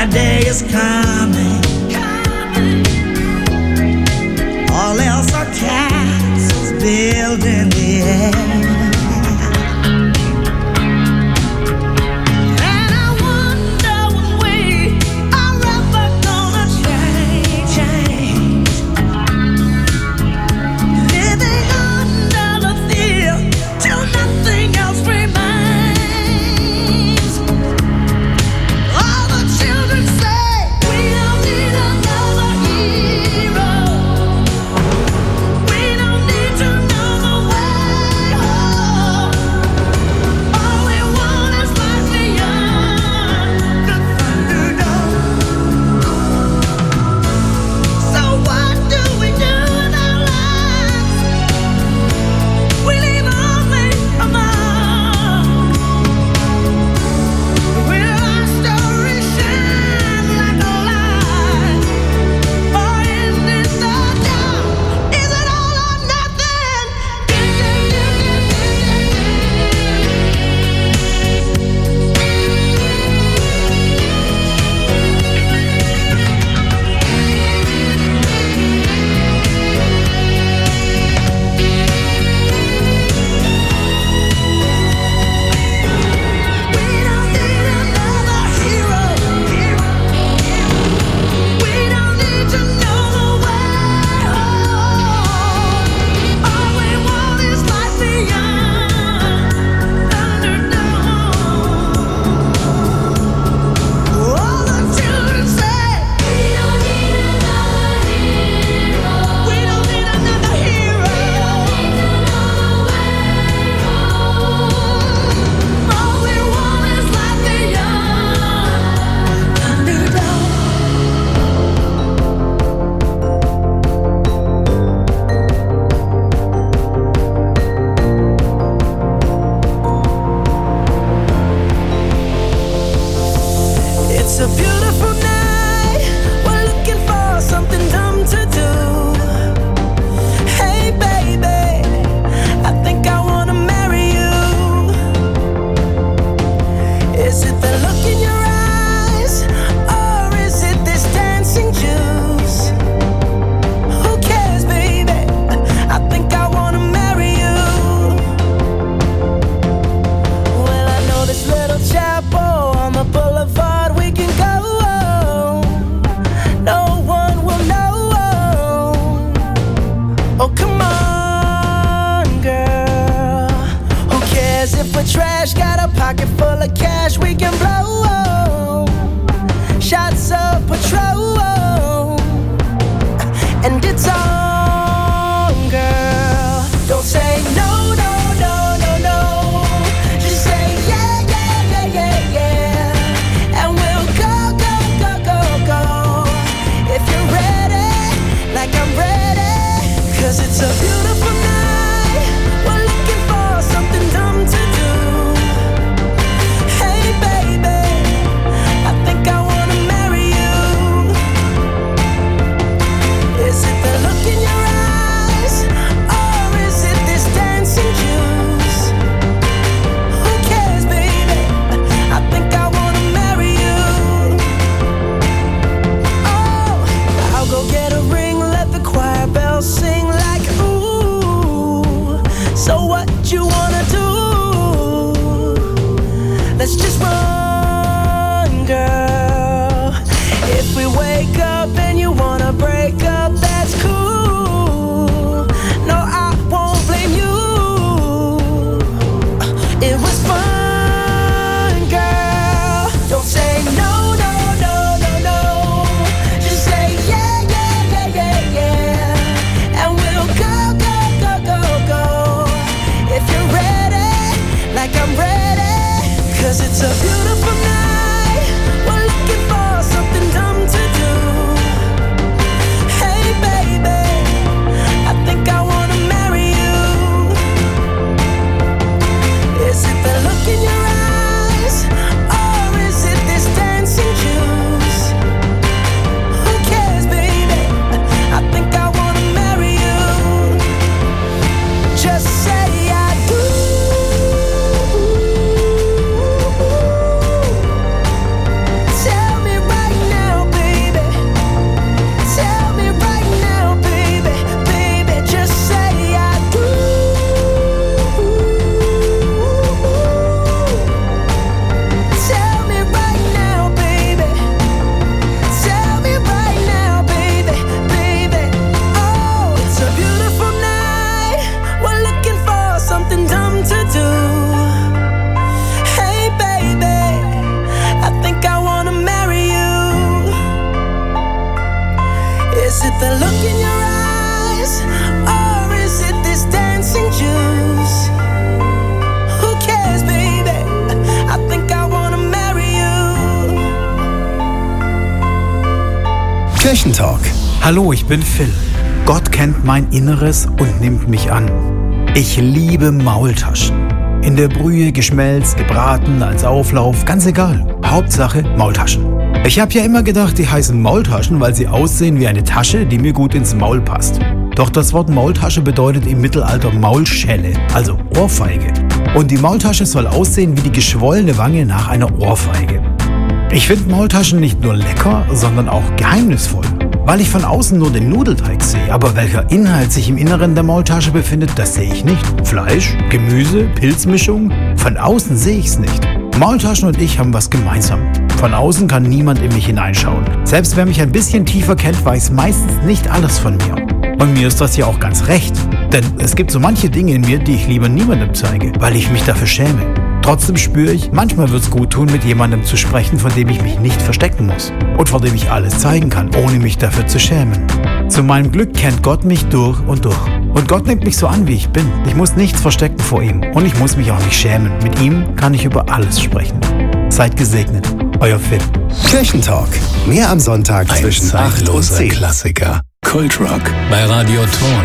day is coming. All else are castles built in the air. Boulevard, we can go. Kirchentalk. Hallo, ich bin Phil. Gott kennt mein Inneres und nimmt mich an. Ich liebe Maultaschen. In der Brühe, geschmelzt, gebraten, als Auflauf, ganz egal. Hauptsache Maultaschen. Ich habe ja immer gedacht, die heißen Maultaschen, weil sie aussehen wie eine Tasche, die mir gut ins Maul passt. Doch das Wort Maultasche bedeutet im Mittelalter Maulschelle, also Ohrfeige. Und die Maultasche soll aussehen wie die geschwollene Wange nach einer Ohrfeige. Ich finde Maultaschen nicht nur lecker, sondern auch geheimnisvoll. Weil ich von außen nur den Nudelteig sehe, aber welcher Inhalt sich im Inneren der Maultasche befindet, das sehe ich nicht. Fleisch, Gemüse, Pilzmischung? Von außen sehe ich es nicht. Maultaschen und ich haben was gemeinsam. Von außen kann niemand in mich hineinschauen. Selbst wer mich ein bisschen tiefer kennt, weiß meistens nicht alles von mir. Und mir ist das ja auch ganz recht. Denn es gibt so manche Dinge in mir, die ich lieber niemandem zeige, weil ich mich dafür schäme. Trotzdem spüre ich, manchmal wird es gut tun, mit jemandem zu sprechen, von dem ich mich nicht verstecken muss. Und vor dem ich alles zeigen kann, ohne mich dafür zu schämen. Zu meinem Glück kennt Gott mich durch und durch. Und Gott nimmt mich so an, wie ich bin. Ich muss nichts verstecken vor ihm. Und ich muss mich auch nicht schämen. Mit ihm kann ich über alles sprechen. Seid gesegnet. Euer Phil. Kirchentalk. Mehr am Sonntag zwischen 8 und 10. Klassiker. Kultrock bei Radio Ton.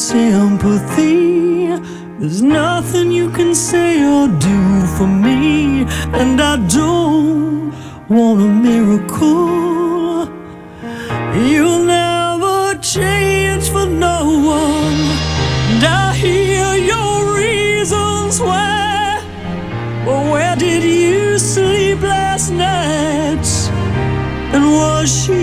sympathy. There's nothing you can say or do for me, and I don't want a miracle. You'll never change for no one, and I hear your reasons why. But where did you sleep last night? And was she